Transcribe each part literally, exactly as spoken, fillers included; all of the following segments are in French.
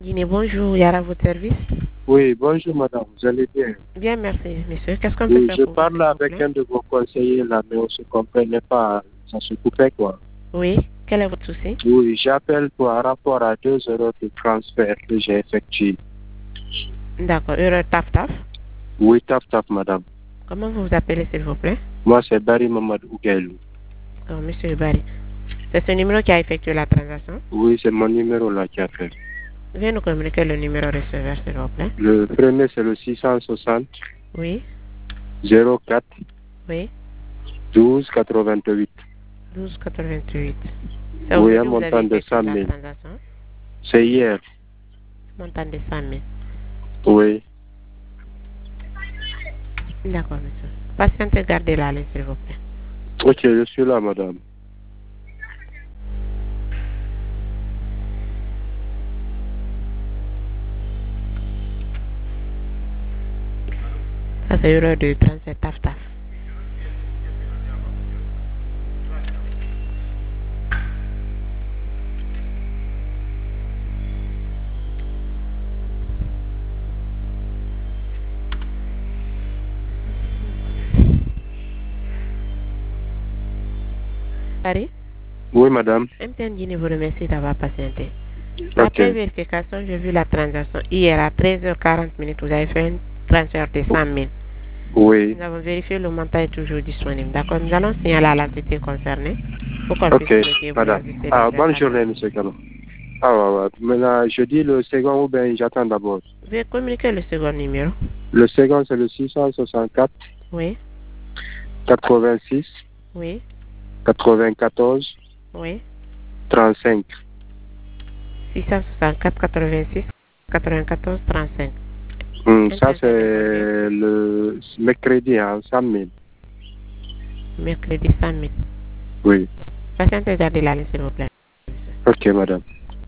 Guinée, bonjour, Yara, à votre service. Oui, bonjour madame, vous allez bien? Bien, merci, monsieur. Qu'est-ce qu'on peut Oui, faire je pour vous, parle s'il vous avec plaît? un de vos conseillers là, mais on ne se comprenait pas, ça se coupait quoi. Oui, quel est votre souci? Oui, j'appelle par rapport à deux euros de transfert que j'ai effectué. D'accord, erreur taf taf. Oui, taf taf madame. Comment vous vous appelez, s'il vous plaît? Moi c'est Barry Mamadou Ougailou. Oh, monsieur Barry. C'est ce numéro qui a effectué la transaction? Oui, c'est mon numéro là qui a fait. Veuillez nous communiquer le numéro receveur, s'il vous plaît. Le premier c'est le six cent soixante Oui, zéro quatre oui, douze quatre-vingt-huit. douze quatre-vingt-huit. C'est Oui, un aujourd'hui que vous avez montant de effectué cent la mille. transaction? C'est hier. Montant de cent mille. Oui. D'accord, monsieur. Patientez, gardez la ligne, s'il vous plaît. Ok, je suis là madame. Ça, c'est erreur de transfert taf taf. Barry? Oui madame. M T N Guinée vous remercie d'avoir patienté. Ok. Après vérification, j'ai vu la transaction hier à treize heures quarante minutes. Vous avez fait un transfert de cent mille. Oui. Nous avons vérifié, le montant est toujours disponible. D'accord, nous allons signaler à l'entité concernée pour qu'on puisse Ok, bloquer vous madame. ajuster Ah, les bonne frais journée, transaction. monsieur Gallon. Ah, ouais, ouais. Maintenant, je dis le second ou bien j'attends d'abord. Veuillez communiquer le second numéro. Le second, c'est le six cent soixante-quatre Oui, quatre-vingt-six oui, quatre-vingt-quatorze oui. trente-cinq. six cent soixante-quatre quatre-vingt-six quatre-vingt-quatorze trente-cinq. Hum, ça, Intéressé de combien? c'est le mercredi, hein, cent mille. Mercredi cent mille. Oui. Patientez, gardez la ligne, s'il vous plaît. Ok, madame.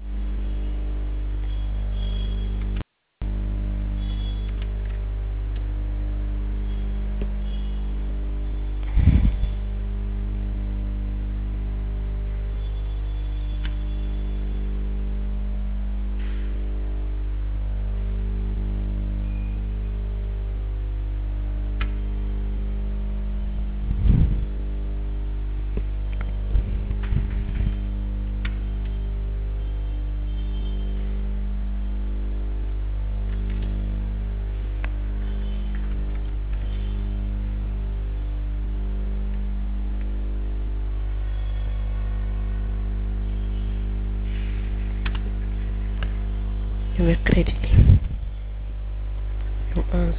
Le mercredi. Le onze.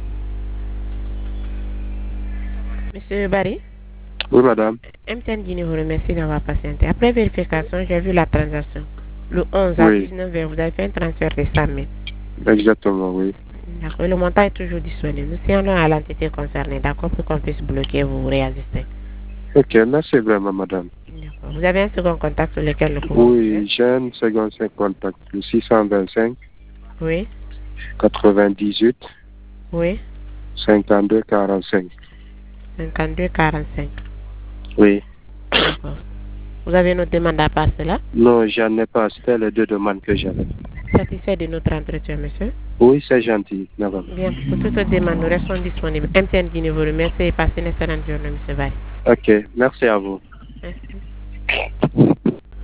Monsieur Barry? Oui, madame. M T N Guinée vous remercie d'avoir patienté. Après vérification, j'ai vu la transaction. Le onze à Oui, dix-neuf heures, vous avez fait un transfert de cent mille. exactement, oui. D'accord. Le montant est toujours disponible. Nous signalons à l'entité concernée, d'accord, pour qu'on puisse bloquer vous réajuster. Ok, merci vraiment, madame. D'accord. Vous avez un second contact sur lequel nous pouvons vous Oui, aider? j'ai un second cinq contact, le six cent vingt-cinq Oui, quatre-vingt-dix-huit oui. cinquante-deux quarante-cinq. cinquante-deux quarante-cinq. Oui. D'accord. Vous avez notre demande à part cela? Non, j'en ai pas. C'était les deux demandes que j'avais. Satisfait de notre entretien, monsieur? Oui, c'est gentil, madame. Bien. Pour toute autre demande, nous restons disponibles. M T N Guinée vous remercie et passez une excellente journée, monsieur Barry. Ok, merci à vous. Merci.